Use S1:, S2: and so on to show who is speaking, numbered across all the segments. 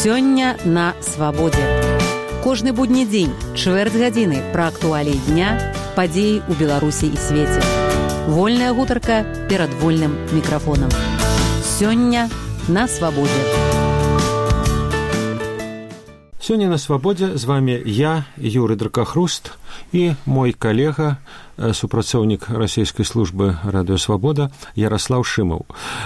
S1: Сёння на свабодзе. Кожны будні дзень, чвэрць гадзіны пра актуаліі дня, падзеі ў Беларусі і свеце. Вольная гутарка перад вольным мікрафонам. Сёння на свабодзе.
S2: Сёння на свабодзе з вами я, Юрый Дракахруст, і мой калега, супрацоўнік расійскай службы Радыё Свабода Яраслаў Шымаў.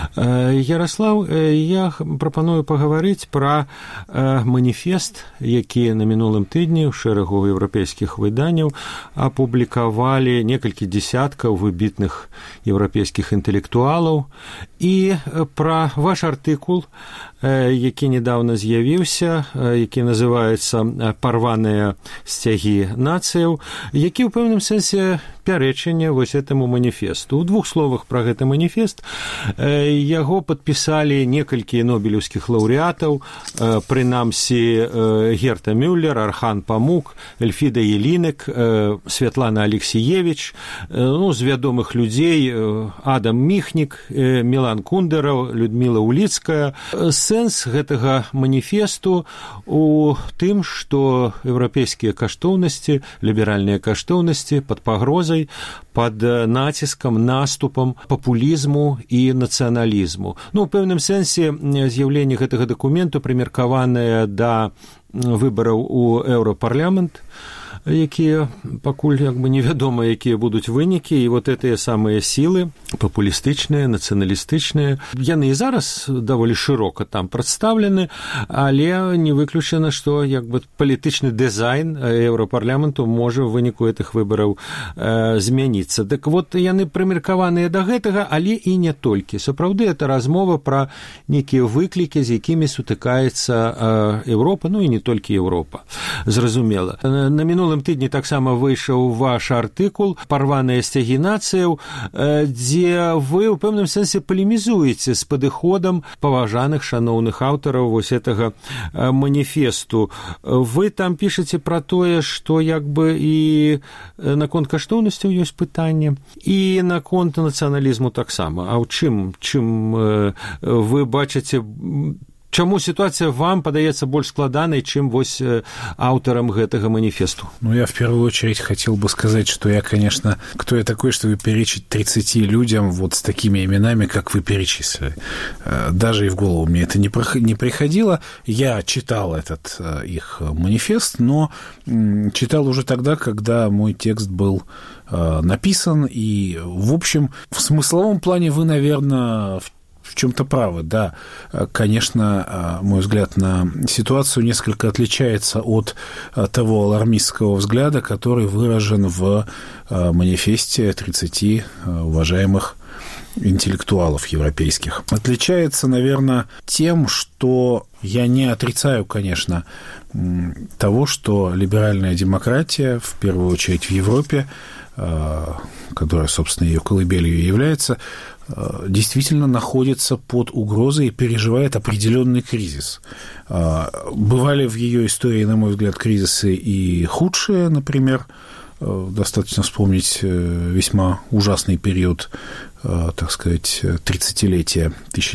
S2: Яраслаў, я прапаную пагаварыць пра маніфест, які на мінулым тыдні ў шэрагу еўрапейскіх выданняў апублікавалі некалькі дзесяткаў выбітных еўрапейскіх інтэлектуалаў, і пра ваш артыкул, які недавно з'явіўся, які называецца «Парваныя сцягі нацыяў», які ў пэўным сэнсе пярэчанне вось этаму маніфесту. У двух словах пра гэты маніфест. Яго падпісалі некалькі нобелеўскіх лаўрэатаў, прынамсі Герта Мюллер, Архан Памук, Эльфіда Елінек, Святлана Алексіевіч, з вядомых людзей Адам Міхнік, Мілан Кундэраў, Людміла Уліцкая. Сэнс гэтага маніфесту у тым, што еўрапейскія каштоўнасці, ліберальныя каштоўнасці пад пагрозай, пад націскам, наступам папулізму і нацыяналізму. У пэўным сэнсе з'яўленне гэтага дакументу прымеркаванае да выбараў у Еўропарламент, якія пакуль невядома, якія будуць вынікі, і вот гэтыя самыя сілы папулістычныя, нацыяналістычныя, яны і зараз даволі шырока там прадстаўлены, але не выключана, што палітычны дызайн Еўропарламенту можа ў выніку гэтых выбараў змяніцца. Так вот, яны прымеркаваныя да гэтага, але і не толькі. Сапраўды, это размова пра нейкія выклікі, з якімі сутыкаецца Еўропа, і не толькі Еўропа, зразумела. На мінулым тыдні таксама выйшаў ваш артыкул «Парваныя сцягі нацыяў», дзе вы ў пэўным сэнсе палемізуеце з падыходам паважаных шаноўных аўтараў вось гэтага маніфесту. Вы там пішаце пра тое, што і наконт каштоўнасцяў ёсць пытанне, і наконт нацыяналізму таксама. А ў чым вы бачыце, чаму ситуация вам падаецца больш складанай, чым вось аўтарам гэтага манифесту?
S3: Я в первую очередь хотел бы сказать, что я, конечно, кто я такой, чтобы перечить 30 людям вот с такими именами, как вы перечислили. Даже и в голову мне это не приходило. Я читал этот их манифест, но читал уже тогда, когда мой текст был написан, и, в общем, в смысловом плане вы, наверное, в чем-то правы, да. Конечно, мой взгляд на ситуацию несколько отличается от того алармистского взгляда, который выражен в манифесте 30 уважаемых интеллектуалов европейских. Отличается, наверное, тем, что я не отрицаю, конечно, того, что либеральная демократия, в первую очередь в Европе, которая, собственно, ее колыбелью является, действительно находится под угрозой и переживает определенный кризис. Бывали в ее истории, на мой взгляд, кризисы и худшие, например, достаточно вспомнить весьма ужасный период, так сказать, 30-летия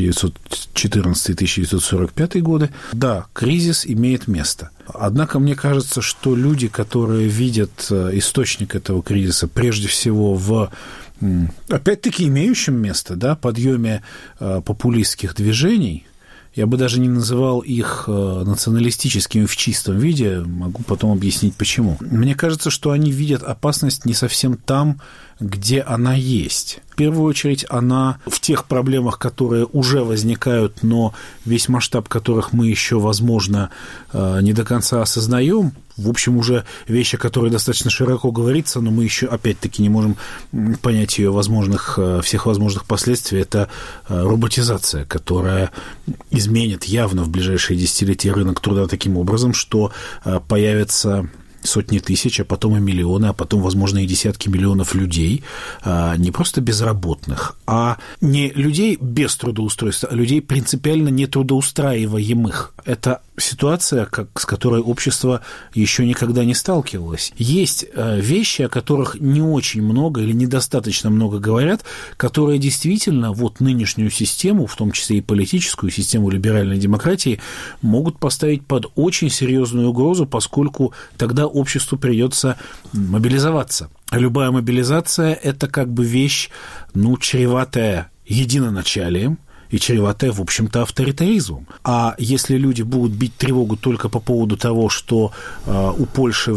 S3: 1914-1945 годы. Да, кризис имеет место. Однако мне кажется, что люди, которые видят источник этого кризиса прежде всего в, опять-таки, имеющем место, да, подъеме популистских движений, я бы даже не называл их националистическими в чистом виде, могу потом объяснить, почему. Мне кажется, что они видят опасность не совсем там, где она есть. В первую очередь, она в тех проблемах, которые уже возникают, но весь масштаб которых мы еще, возможно, не до конца осознаем. В общем, уже вещи, которые достаточно широко говорится, но мы еще, опять-таки, не можем понять ее всех возможных последствий. Это роботизация, которая изменит явно в ближайшие десятилетия рынок труда таким образом, что появятся сотни тысяч, а потом и миллионы, а потом, возможно, и десятки миллионов людей, не просто безработных, а не людей без трудоустройства, а людей принципиально нетрудоустраиваемых. Это ситуация, с которой общество еще никогда не сталкивалось. Есть вещи, о которых не очень много или недостаточно много говорят, которые действительно вот нынешнюю систему, в том числе и политическую систему либеральной демократии, могут поставить под очень серьезную угрозу, поскольку тогда обществу придется мобилизоваться. Любая мобилизация – это как бы вещь, чреватая единоначалием, и чреватая, в общем-то, авторитаризмом. А если люди будут бить тревогу только по поводу того, что в Польше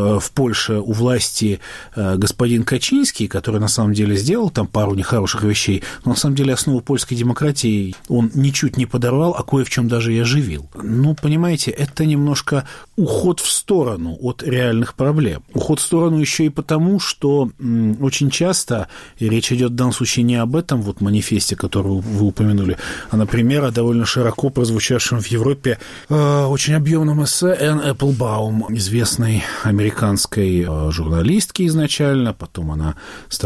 S3: у власти господин Качинский, который на самом деле сделал там пару нехороших вещей, но на самом деле основу польской демократии он ничуть не подорвал, а кое в чем даже и оживил. Понимаете, это немножко уход в сторону от реальных проблем. Уход в сторону еще и потому, что очень часто, и речь идет в данном случае не об этом манифесте, который вы упомянули, а, например, о довольно широко прозвучавшем в Европе очень объемном эссе Энн Эпплбаум, известной американской журналистки изначально, потом она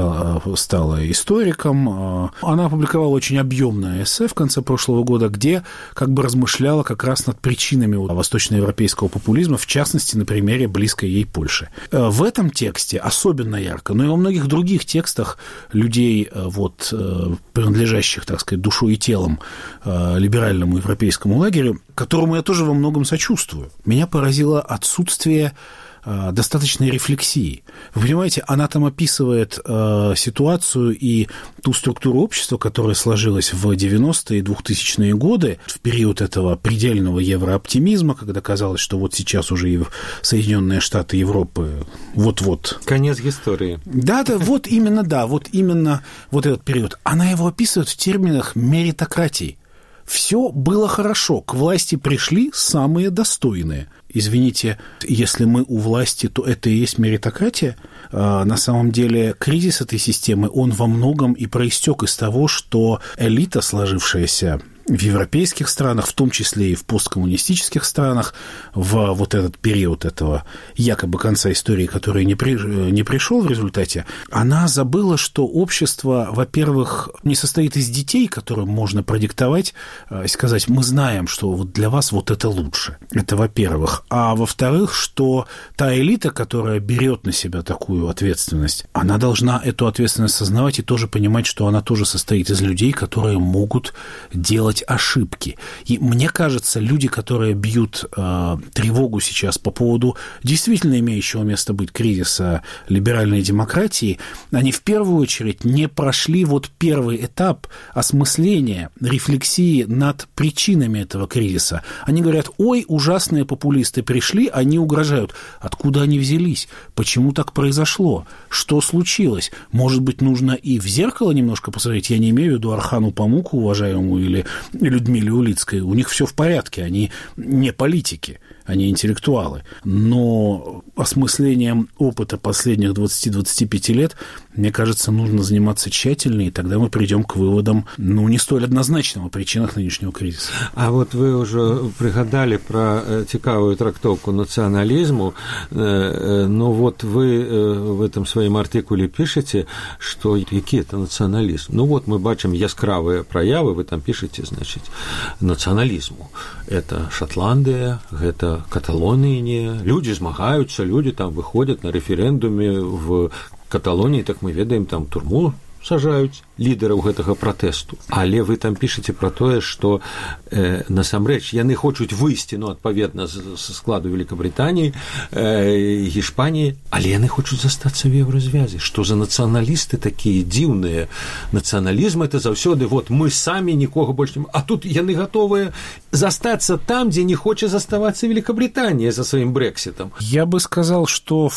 S3: стала историком. Она опубликовала очень объемное эссе в конце прошлого года, где как бы размышляла как раз над причинами восточноевропейского популизма, в частности, на примере близкой ей Польши. В этом тексте особенно ярко, но и во многих других текстах людей, принадлежащих, так сказать, душой и телом либеральному европейскому лагерю, которому я тоже во многом сочувствую. Меня поразило отсутствие достаточной рефлексии. Вы понимаете, она там описывает ситуацию и ту структуру общества, которая сложилась в 90-е и 2000-е годы, в период этого предельного еврооптимизма, когда казалось, что вот сейчас уже и Соединенные Штаты Европы вот-вот.
S2: Конец истории.
S3: Да, вот именно этот период. Она его описывает в терминах меритократии. Все было хорошо, к власти пришли самые достойные. Извините, если мы у власти, то это и есть меритократия. На самом деле кризис этой системы, он во многом и проистек из того, что элита, сложившаяся в европейских странах, в том числе и в посткоммунистических странах, в вот этот период этого якобы конца истории, который не пришел в результате, она забыла, что общество, во-первых, не состоит из детей, которым можно продиктовать и сказать: мы знаем, что вот для вас вот это лучше. Это во-первых. А во-вторых, что та элита, которая берет на себя такую ответственность, она должна эту ответственность осознавать и тоже понимать, что она тоже состоит из людей, которые могут делать ошибки. И мне кажется, люди, которые бьют тревогу сейчас по поводу действительно имеющего место быть кризиса либеральной демократии, они в первую очередь не прошли первый этап осмысления, рефлексии над причинами этого кризиса. Они говорят: ой, ужасные популисты пришли, они угрожают. Откуда они взялись? Почему так произошло? Что случилось? Может быть, нужно и в зеркало немножко посмотреть? Я не имею в виду Архану Памуку, уважаемую, или Людмиле Улицкой. У них все в порядке, они не политики, они интеллектуалы. Но осмыслением опыта последних 20-25 лет, мне кажется, нужно заниматься тщательно, и тогда мы придем к выводам, не столь однозначным о причинах нынешнего кризиса.
S2: А вот вы уже пригадали про цікавую трактовку национализму, но вот вы в этом своем артикуле пишете, что який это национализм. Мы бачим яскравые проявы, вы там пишете, значит, национализму. Это Шотландия, это Каталонія. Люди змагаються, люди там выходят на референдуме в Каталонии, так мы ведаем, там турму сажаюць лідараў гэтага пратэсту. Але вы там пішаце пра тое, што насамрэч яны хочуць выйсці, адпаведна з складу Великабританіі, Гішпаніі, але яны хочуць застацца в еўразвязе. Што за нацыяналісты такія дзіўныя? Нацыяналізм это заўсёды мы самі нікога больш не... А тут яны гатовыя застацца там, дзе не хоча заставацца Великабританія за сваім Брекситом.
S3: Я бы сказал, что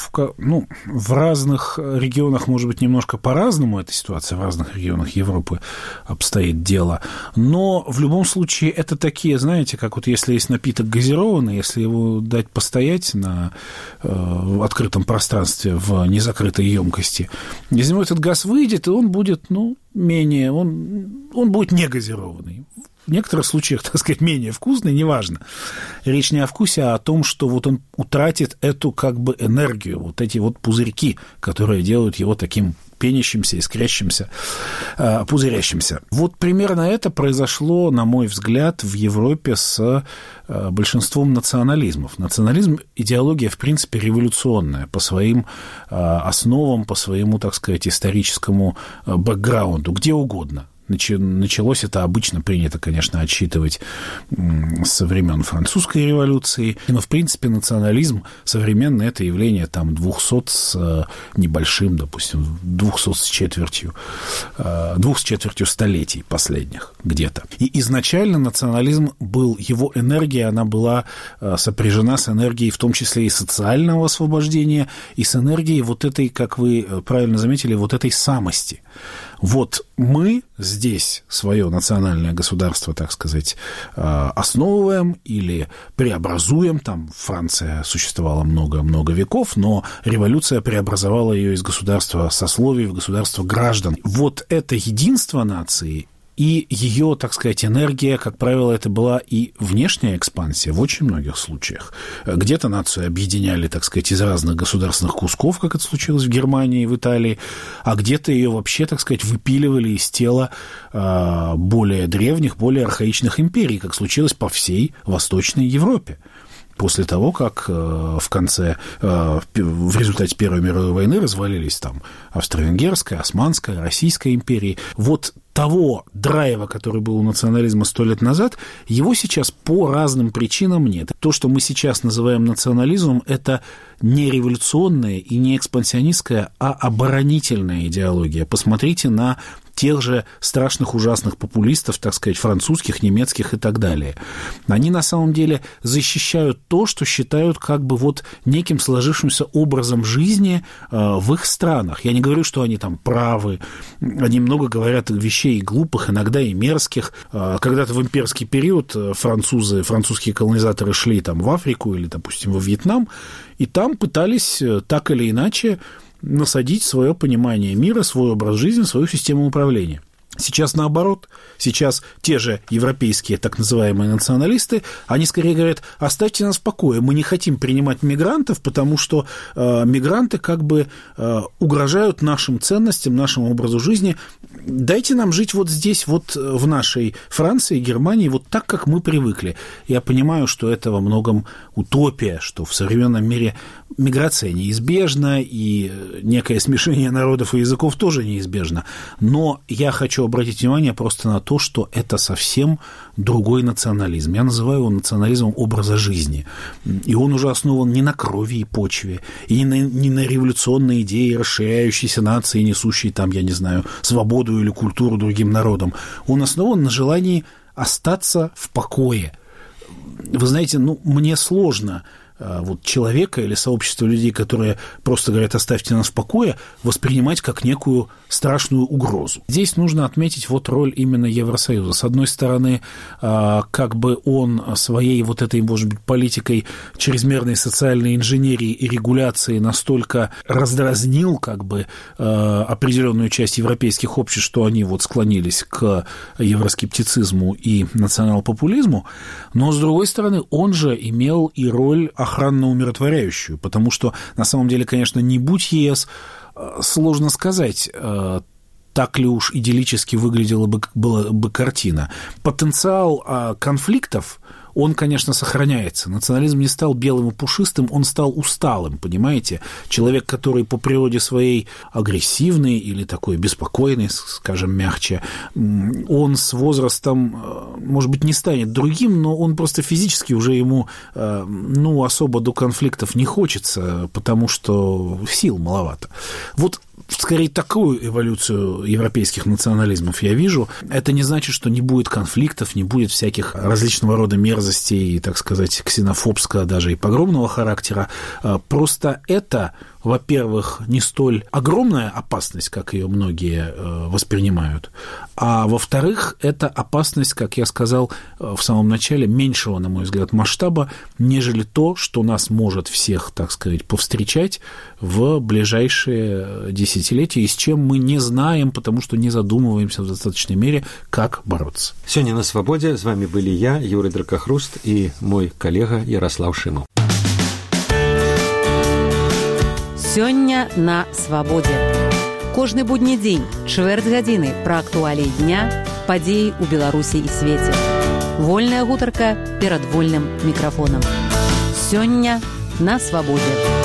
S3: в разных регионах, может быть, немножко по-разному эта ситуация, в разных регионах Европы обстоит дело. Но в любом случае это такие, знаете, как если есть напиток газированный, если его дать постоять на открытом пространстве в незакрытой емкости, из него этот газ выйдет, и он будет, менее, он будет не газированный. В некоторых случаях, так сказать, менее вкусный, неважно. Речь не о вкусе, а о том, что он утратит эту энергию, эти пузырьки, которые делают его таким пенящимся, искрящимся, пузырящимся. Вот примерно это произошло, на мой взгляд, в Европе с большинством национализмов. Национализм – идеология, в принципе, революционная по своим основам, по своему, так сказать, историческому бэкграунду, где угодно. Началось это обычно принято, конечно, отсчитывать со времен французской революции, но, в принципе, национализм современный – это явление там 200 с небольшим, допустим, 200 с четвертью столетий последних где-то. И изначально национализм был, его энергия, она была сопряжена с энергией в том числе и социального освобождения, и с энергией вот этой, как вы правильно заметили, вот этой самости. Вот мы здесь свое национальное государство, так сказать, основываем или преобразуем. Там Франция существовала много-много веков, но революция преобразовала ее из государства сословий в государство граждан. Вот это единство нации и ее, так сказать, энергия, как правило, это была и внешняя экспансия в очень многих случаях. Где-то нацию объединяли, так сказать, из разных государственных кусков, как это случилось в Германии и в Италии, а где-то ее вообще, так сказать, выпиливали из тела более древних, более архаичных империй, как случилось по всей Восточной Европе. После того, как в результате Первой мировой войны развалились там Австро-Венгерская, Османская, Российская империи. Вот того драйва, который был у национализма 100 лет назад, его сейчас по разным причинам нет. То, что мы сейчас называем национализмом, это не революционная и не экспансионистская, а оборонительная идеология. Посмотрите на тех же страшных, ужасных популистов, так сказать, французских, немецких и так далее. Они на самом деле защищают то, что считают как бы вот неким сложившимся образом жизни в их странах. Я не говорю, что они там правы, они много говорят вещей глупых, иногда и мерзких. Когда-то в имперский период французские колонизаторы шли там в Африку или, допустим, во Вьетнам, и там пытались так или иначе насадить свое понимание мира, свой образ жизни, свою систему управления. Сейчас наоборот. Сейчас те же европейские так называемые националисты, они скорее говорят: оставьте нас в покое, мы не хотим принимать мигрантов, потому что мигранты как бы угрожают нашим ценностям, нашему образу жизни. Дайте нам жить вот здесь, вот в нашей Франции, Германии, вот так, как мы привыкли. Я понимаю, что это во многом утопия, что в современном мире миграция неизбежна, и некое смешение народов и языков тоже неизбежно. Но я хочу обратить внимание просто на то, что это совсем другой национализм. Я называю его национализмом образа жизни. И он уже основан не на крови и почве, и не на революционной идее расширяющейся нации, несущей там, я не знаю, свободу или культуру другим народам. Он основан на желании остаться в покое. Вы знаете, мне сложно вот человека или сообщество людей, которые просто говорят: оставьте нас в покое, воспринимать как некую страшную угрозу. Здесь нужно отметить вот роль именно Евросоюза. С одной стороны, как бы он своей вот этой, может быть, политикой чрезмерной социальной инженерии и регуляции настолько раздразнил как бы определенную часть европейских обществ, что они вот склонились к евроскептицизму и национал-популизму, но, с другой стороны, он же имел и роль охранно-умиротворяющую, потому что, на самом деле, конечно, не будь ЕС, сложно сказать, так ли уж идиллически выглядела бы картина. Потенциал конфликтов, он, конечно, сохраняется. Национализм не стал белым и пушистым, он стал усталым, понимаете? Человек, который по природе своей агрессивный или такой беспокойный, скажем мягче, он с возрастом, может быть, не станет другим, но он просто физически уже ему, особо до конфликтов не хочется, потому что сил маловато. Вот скорее такую эволюцию европейских национализмов я вижу. Это не значит, что не будет конфликтов, не будет всяких различного рода мерзостей, так сказать, ксенофобского, даже и погромного характера. Просто это, во-первых, не столь огромная опасность, как ее многие воспринимают, а во-вторых, это опасность, как я сказал в самом начале, меньшего, на мой взгляд, масштаба, нежели то, что нас может всех, так сказать, повстречать в ближайшие десятилетия, и с чем мы не знаем, потому что не задумываемся в достаточной мере, как бороться.
S2: Сегодня на «Свободе» с вами были я, Юрий Дракахруст, и мой коллега Ярослав Шимов.
S1: Сёння на «Свободе». Кожны будні дзень, чвэрць гадзіны пра актуаліі дня, падзеі ў Беларусі і свеце. Вольная гутарка перад вольным мікрафонам. Сёння на свабодзе.